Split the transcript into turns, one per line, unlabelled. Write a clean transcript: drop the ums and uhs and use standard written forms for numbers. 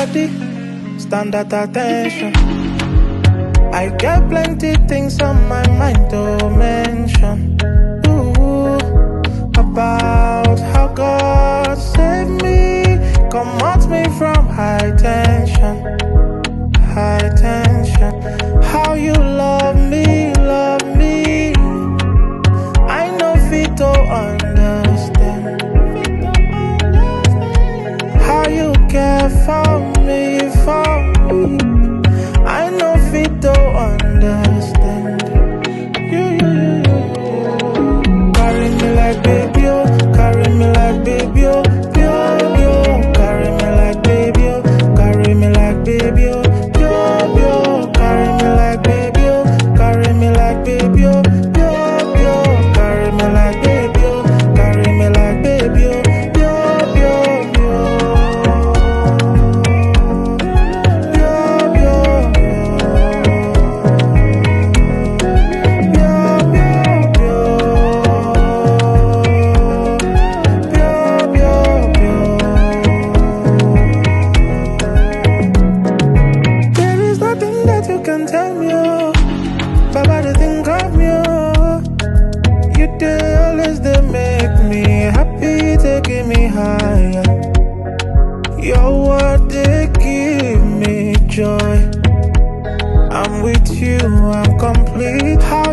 body, stand at attention. I get plenty things on my mind to mention. Ooh, about how God saved me, comfort me from high tension, high tension. How you love me, love me. I know fit to understand. How you care for me, for me. I know fit to understand. You. Carry me like baby, oh. Carry me like baby, oh. Yo. Carry me like baby, oh. Carry me like baby, oh. Yo. Carry me like baby, oh. Carry me like baby, oh. Yo. Carry me like baby, oh. Carry me like baby, oh. Can tell me, oh, Baba, they think of me, oh. You they always they make me happy, taking me higher. Your word they give me joy. I'm with you, I'm complete.